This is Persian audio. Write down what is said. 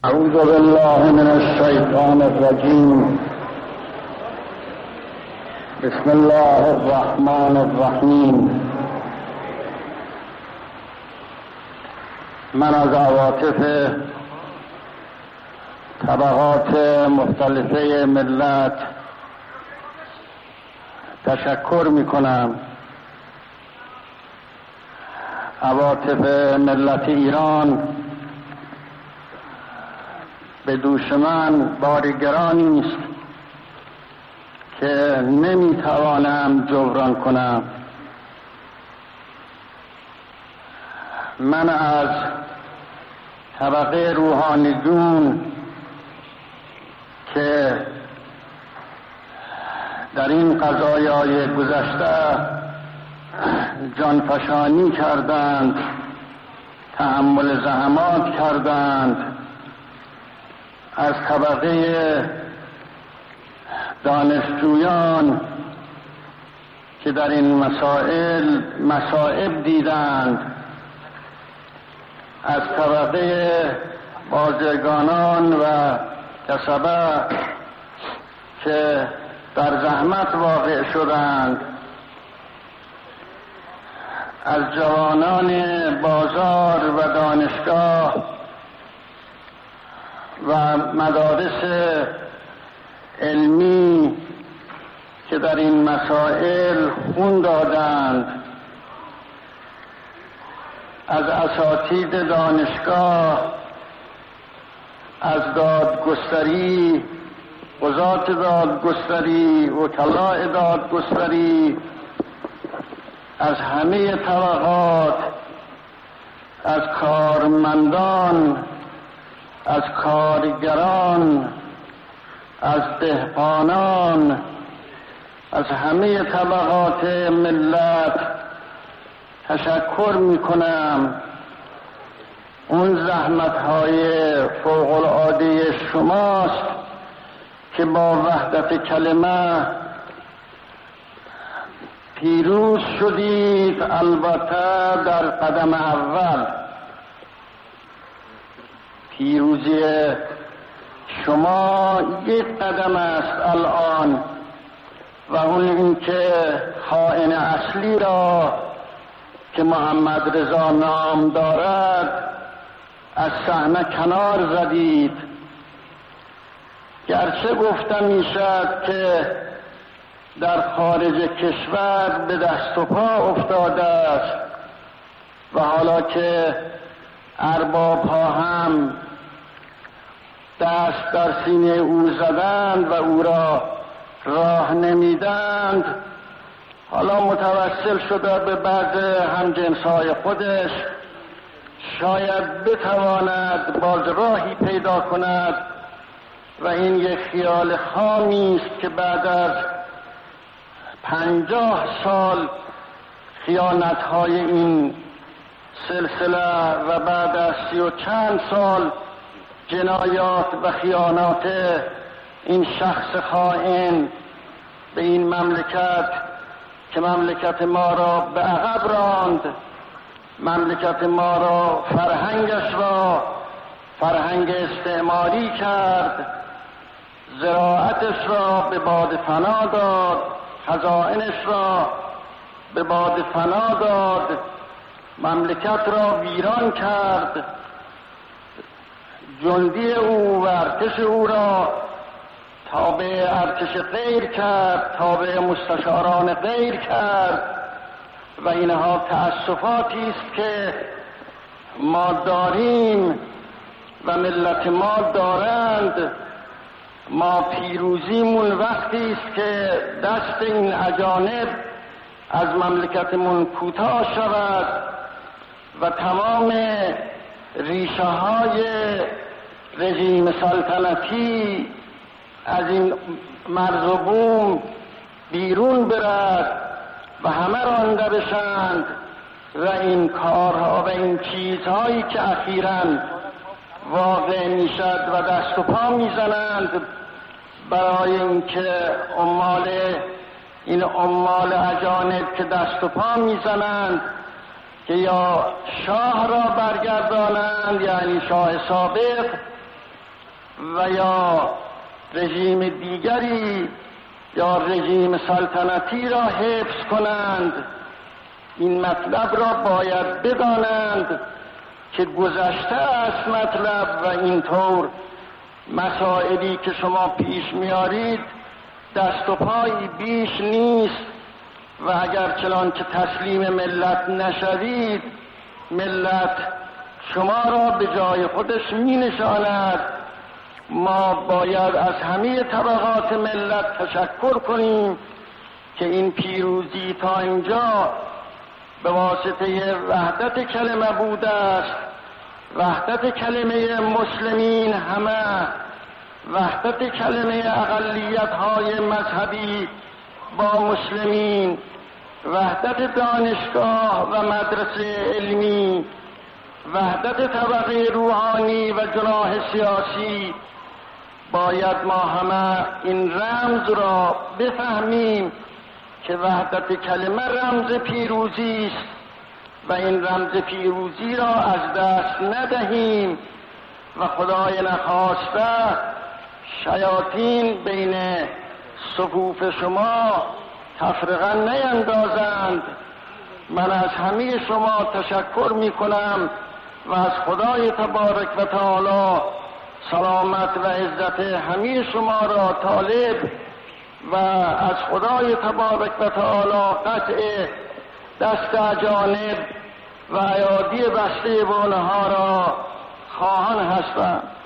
اعوذ بالله من الشیطان الرجیم. بسم الله الرحمن الرحیم. من از عواطف طبقات مختلفه ملت تشکر می کنم. عواطف ملت ایران به دوش من بار گرانی است که نمیتوانم جبران کنم. من از طبقه روحانیون که در این قضایای گذشته جانفشانی کردند، تحمل زحمات کردند، از طبقه دانشجویان که در این مسائل مصائب دیدند، از طبقه بازرگانان و کسبه که در زحمت واقع شدند، از جوانان بازار و دانشگاه و مدارس علمی که در این مسائل خون دادند، از اساتید دانشگاه، از دادگستری، قضات دادگستری، وکلاء دادگستری، از همه طبقات، از کارمندان، از کارگران، از دهقانان، از همه طبقات ملت تشکر می کنم. اون زحمت‌های فوق‌العاده شماست که با وحدت کلمه پیروز شدید. البته در قدم اول پیروزی شما یک قدم است الان، و اون این که خائن اصلی را که محمد رضا نام دارد از صحنه کنار زدید. گرچه گفته میشد که در خارج کشور به دست و پا افتاده است و حالا که ارباب ها هم دست در سینه او زدند و او را راه نمیدند، حالا متوسل شده به بعض همجنس‌های خودش، شاید بتواند باز راهی پیدا کند. و این یک خیال خامی است که بعد از 50 سال خیانت‌های این سلسله و بعد از 30 و چند سال جنایات و خیانات این شخص خائن به این مملکت که مملکت ما را به عقب راند، مملکت ما را فرهنگش را فرهنگ استعماری کرد، زراعتش را به باد فنا داد، خزائنش را به باد فنا داد، مملکت را ویران کرد، جندی او و ارتش او را تابع ارتش غیر کرد، تابع مستشاران غیر کرد. و اینها تأسفاتی است که ما داریم و ملت ما دارند. ما پیروزیمون وقتی است که دست این اجانب از مملکتمون کوتاه شود و تمام ریشه های رژیم سلطنتی از این مرز و بوم بیرون برد و همه رانده بشند و این کارها و این چیزهایی که اخیراً واقع میشد و دست و پا میزنند برای اینکه عمال اجانب که دست و پا میزنند که یا شاه را برگردانند، یعنی شاه سابق، و یا رژیم دیگری یا رژیم سلطنتی را حفظ کنند. این مطلب را باید بدانند که گذشته است مطلب و اینطور مسائلی که شما پیش میارید دست و پایی بیش نیست و اگر چنانچه تسلیم ملت نشوید ملت شما را به جای خودش می نشاند. ما باید از همه طبقات ملت تشکر کنیم که این پیروزی تا اینجا به واسطه وحدت کلمه بوده است، وحدت کلمه مسلمین همه، وحدت کلمه اقلیت‌های مذهبی با مسلمین، وحدت دانشگاه و مدرسه علمی، وحدت طبقه روحانی و جناح سیاسی. باید ما همه این رمز را بفهمیم که وحدت کلمه رمز پیروزی است و این رمز پیروزی را از دست ندهیم و خدای نخواسته شیاطین بین صفوف شما تفرقه نیندازند. من از همه شما تشکر می کنم و از خدای تبارک و تعالی سلامت و عزت همه شما را طالب و از خدای تبارک و تعالی قطع دست اجانب و ایادی بسته بونها را خواهان هستم.